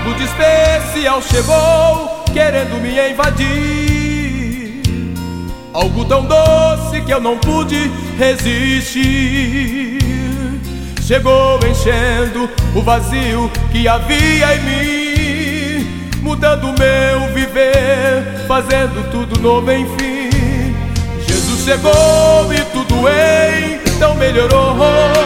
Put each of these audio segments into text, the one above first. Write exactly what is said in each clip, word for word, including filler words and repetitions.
Algo de especial chegou, querendo me invadir. Algo tão doce que eu não pude resistir. Chegou enchendo o vazio que havia em mim, mudando meu viver, fazendo tudo novo enfim. Jesus chegou e tudo então melhorou,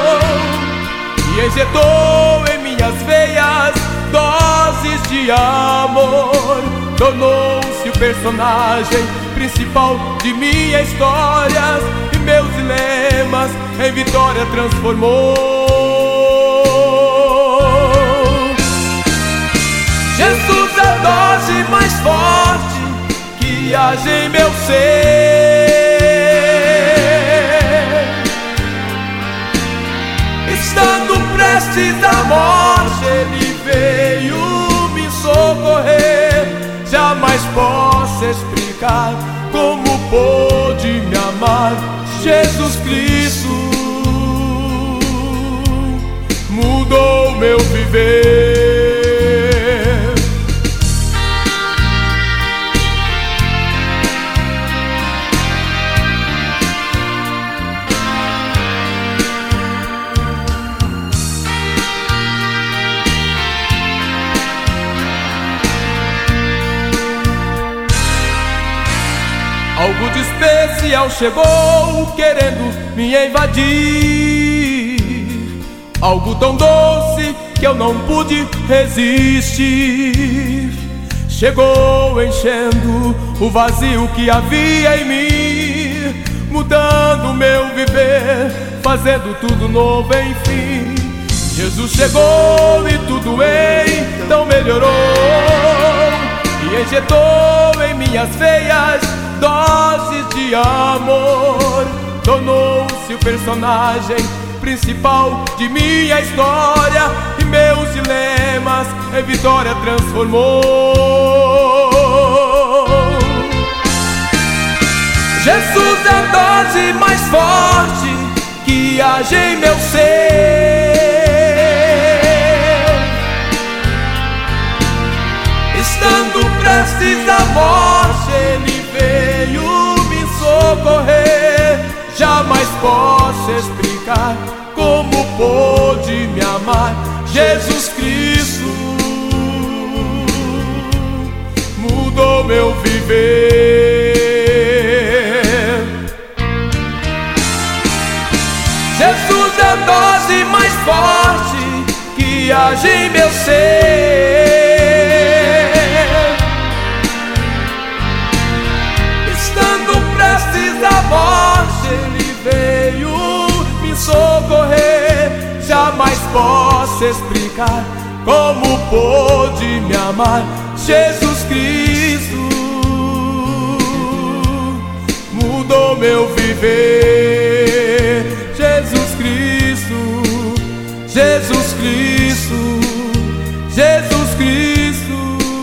e injetou em minhas veias doses de amor. Tornou-se o personagem principal de minha história, e meus dilemas em vitória transformou. Jesus é a dose mais forte que age em meu ser. Estando prestes à morte, Ele veio me socorrer. Jamais posso explicar como pôde me amar. Jesus Cristo mudou meu viver. Algo de especial chegou, querendo me invadir. Algo tão doce que eu não pude resistir. Chegou enchendo o vazio que havia em mim, mudando meu viver, fazendo tudo novo enfim. Jesus chegou e tudo então melhorou, e injetou em minhas veias doses de amor. Tornou-se o personagem principal de minha história, e meus dilemas em vitória transformou. Jesus é a dose mais forte que age em meu ser. Estando prestes à morte, Ele veio me socorrer. Jamais posso explicar como pôde me amar. Jesus Cristo mudou meu viver. Jesus é a dose mais forte que age em meu ser. Prestes à morte, Ele veio me socorrer. Jamais posso explicar como pôde me amar. Jesus Cristo mudou meu viver. Jesus Cristo, Jesus Cristo, Jesus Cristo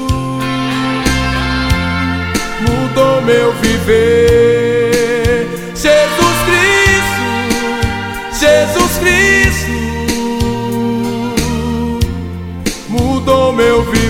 mudou meu viver. Jesus Cristo, Jesus Cristo mudou meu viver.